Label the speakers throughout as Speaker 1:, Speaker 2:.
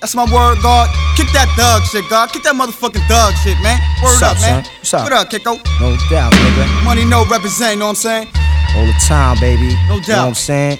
Speaker 1: That's my word, God. Kick that thug shit, God. Kick that motherfucking thug shit, man. Word up, man.
Speaker 2: What's up?
Speaker 1: What up, Kiko?
Speaker 2: No doubt, nigga.
Speaker 1: Money no represent, know what I'm saying?
Speaker 2: All the time, baby.
Speaker 1: No doubt.
Speaker 2: You know what I'm saying?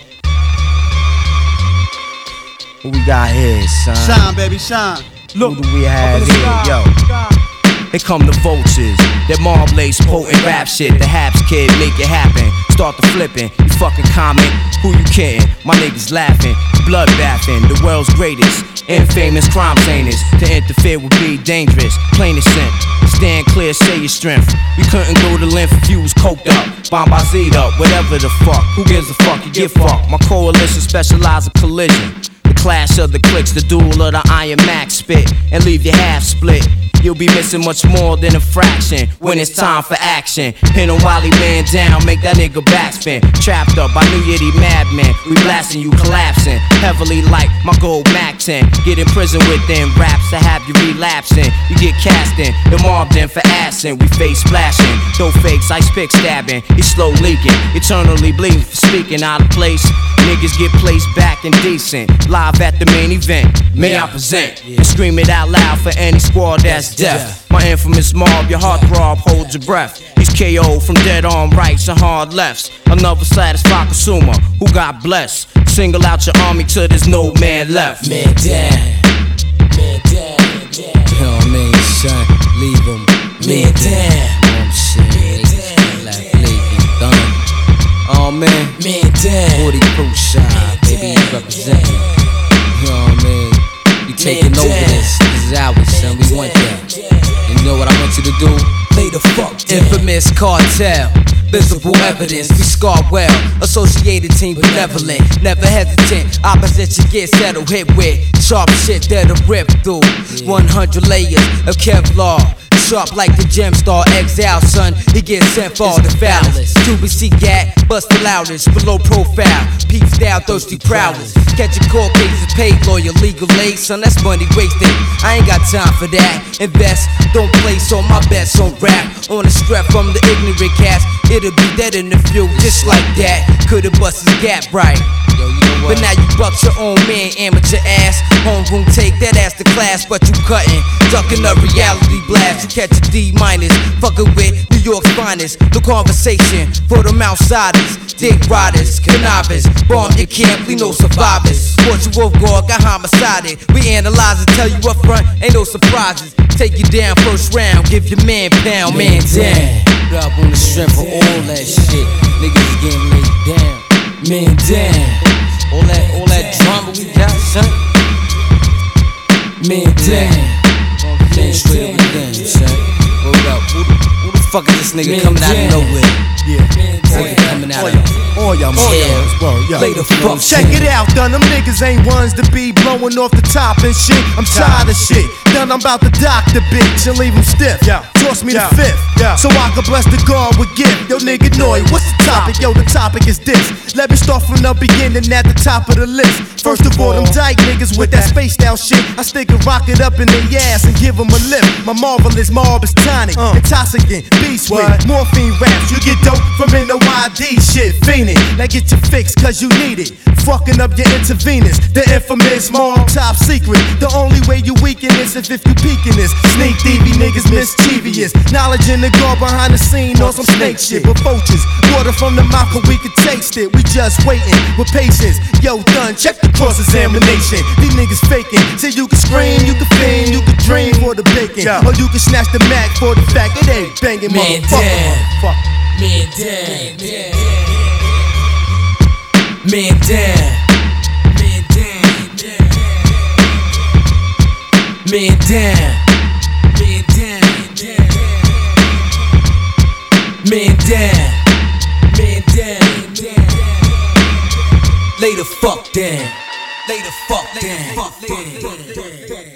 Speaker 2: What we got here, son?
Speaker 1: Shine, baby, shine.
Speaker 2: Look, who do we have here? Yo. Here come the vultures, that Marblade potent rap shit. The Haps kid, make it happen. Start the flipping, you fucking comment. Who you kidding? My niggas laughing, blood bathing. The world's greatest, infamous crime sceners. To interfere would be dangerous, plain and simple. Stand clear, say your strength. We couldn't go to length if you was coked up, bombazed up, whatever the fuck. Who gives a fuck? You get fucked. My coalition specialize in collision. The clash of the clicks, the duel of the Iron Max spit and leave your half split. You'll be missing much more than a fraction when it's time for action. Pin a Wally man down, make that nigga backspin. Trapped up by New Yiddy madman, we blasting you collapsing. Heavily like my gold Mac 10. Get in prison with them raps to have you relapsing. You get cast in, the mobbed in for assing. We face splashing, dope fakes, ice pick stabbing. He's slow leaking, eternally bleeding for speaking out of place. Niggas get placed back indecent. Live at the main event, may I present and scream it out loud for any squad that's deaf. My infamous mob, your heart throb, hold your breath. He's KO from dead on rights and hard lefts. Another satisfied consumer who got blessed. Single out your army till there's no man left.
Speaker 3: Man down, man down, man down. You know what I mean, son? Leave him. Man down. Oh man, man down. 40 proof shot, baby, you representing. You know what I mean? We taking over this. This is ours, son. We want that. And you know what I want you to do? Lay the fuck down. Infamous cartel. Visible evidence, we scar well. Associated team benevolent, never hesitant. Opposition gets settled, hit with sharp shit that'll rip through 100 layers of Kevlar. Sharp like the gem star, exile, son. He gets sent for all the foulest. QBC gat, bust the loudest, below profile. Peep style, thirsty prowlers. Catching court cases, paid lawyer, legal aid, son. That's money wasted. I ain't got time for that. Invest, don't place all my bets on rap. On the strap from the ignorant cats. It'll be dead in the few, just like that. Could've bust his gap right. Yo, you know what? But now you buck your own man, amateur ass. Homeroom take that ass to class, but you cutting. Ducking a reality blast. You catch a D minus, fucking with New York's finest. The conversation for them outsiders. Dick riders, cannabis. Bomb your camp, we no survivors. Fortune Wolf Guard got homicided. We analyze and tell you up front, ain't no surprises. Take you down first round, give your man pound, man down. Up on the strength of all that shit. Niggas is getting laid down. Man down. All that drama we got, son. Man down. Man straight up and down, son. Hold up. Who the fuck is this nigga coming out of nowhere?
Speaker 1: Yeah.
Speaker 3: Coming out of
Speaker 1: all y'all motherfuckers, bro.
Speaker 3: Lay the fuck.
Speaker 1: Check it out, done. Them niggas ain't ones to be blowing off the top and shit. I'm tired of shit. Done, I'm about to dock the bitch and leave him stiff. Toss me the fifth, so I can bless the God with gift. Yo, nigga, Noy, what's the topic? Yo, the topic is this. Let me start from the beginning at the top of the list. First of all, them dyke niggas with that spaced out shit. I stick a rocket up in their ass and give them a lift. My marvelous mob is tonic, intoxicant, beast with morphine raps. You get dope from NOID shit, fiending. Now get your fix, cause you need it. Fucking up your intravenous. The infamous mob top secret. The only way you weaken is if you peeking this. Sneak thievy niggas mischievous. Knowledge in the guard behind the scene on some snake shit. With vultures, water from the mouth, but we can taste it. We just waiting with patience. Yo, done, check the cross examination. These niggas faking. So you can scream, you can fiend, you can dream for the bacon. Or you can snatch the Mac for the fact it ain't banging,
Speaker 3: man
Speaker 1: motherfucker.
Speaker 3: Man down. Man down. Man down. Man down. Man down. Lay the fuck down. Lay the fuck down.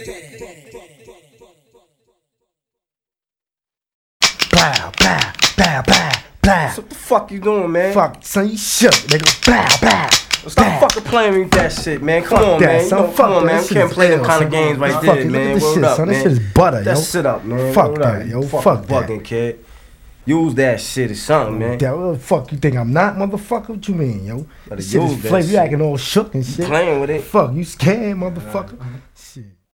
Speaker 2: Blah, blah, blah, blah, blah.
Speaker 4: What the fuck you doing, man?
Speaker 2: Fuck, son, you shook, nigga. Blah, blah.
Speaker 4: Stop fucking playing with that shit, man. Come on, man. You know, come on, man. We can't play them kind of games right there, man.
Speaker 2: Look at this shit, son. This shit is butter, yo.
Speaker 4: That shit up, man.
Speaker 2: Fuck that, yo. Fuck that.
Speaker 4: Bugging, kid. use that shit or something, man.
Speaker 5: Yeah, what the fuck you think I'm not, motherfucker? What you mean, yo?
Speaker 4: Better
Speaker 5: This shit
Speaker 4: use
Speaker 5: is
Speaker 4: that
Speaker 5: flavor. You
Speaker 4: shit.
Speaker 5: acting all shook and shit.
Speaker 4: Playing with it.
Speaker 5: Fuck, you scared, motherfucker? Shit.